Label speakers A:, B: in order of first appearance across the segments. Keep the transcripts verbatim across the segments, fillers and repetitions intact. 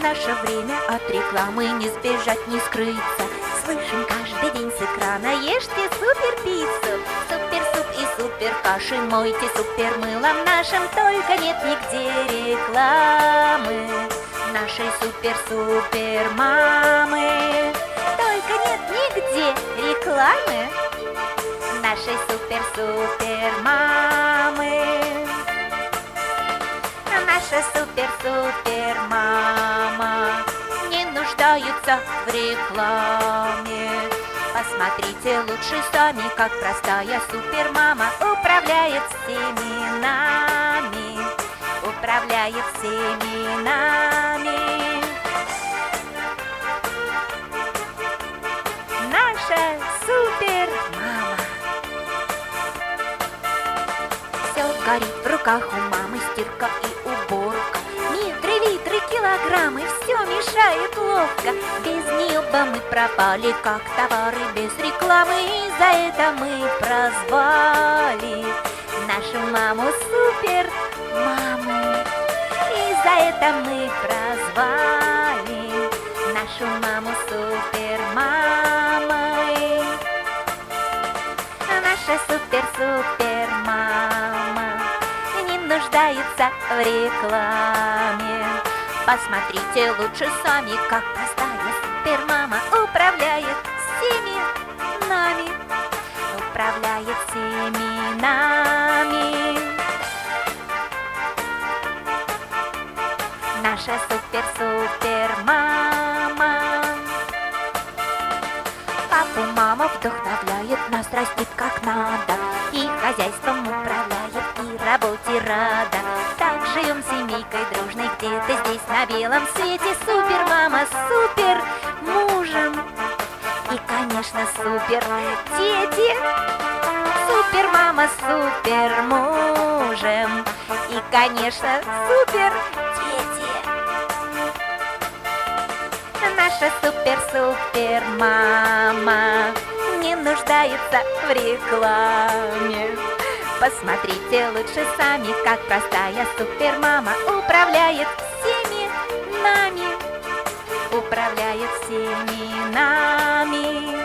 A: наше время, от рекламы не сбежать, не скрыться. Слышим каждый день с экрана: ешьте супер пиццу, супер суп и супер каши, мойте супер мылом нашим, только нет нигде рекламы нашей супер-супер мамы. Только нет нигде рекламы нашей супер-супер мамы. Наша супер-супер мама не нуждается в рекламе. Посмотрите лучше сами, как простая супермама управляет всеми нами, управляет всеми нами. Наша супермама. Все горит в руках у мамы, стирка и уборка. Метры, литры, килограммы, все мешает ловко. Без нее бы мы пропали, как товары без рекламы. И за это мы прозвали нашу маму супер маму. И за это мы прозвали нашу маму супер мамой. Наша супер-супер мама не нуждается в рекламе. Посмотрите лучше сами, как простая супермама управляет всеми нами, управляет всеми нами. Наша супер-супер мама. Папу мама вдохновляет, нас растит как надо, и хозяйством управляет, и работе рада. Так живем семейкой дружной где-то здесь на белом свете. Супер мама, супер мужем и, конечно, супер дети. Супер мама, супер мужем и, конечно, супер дети. Наша супер-супер мама не нуждается в рекламе. Посмотрите лучше сами, как простая супермама управляет всеми нами, управляет всеми нами.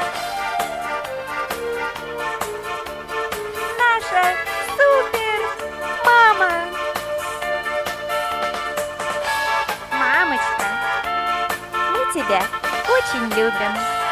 A: Наша супермама. Мамочка, мы тебя очень любим.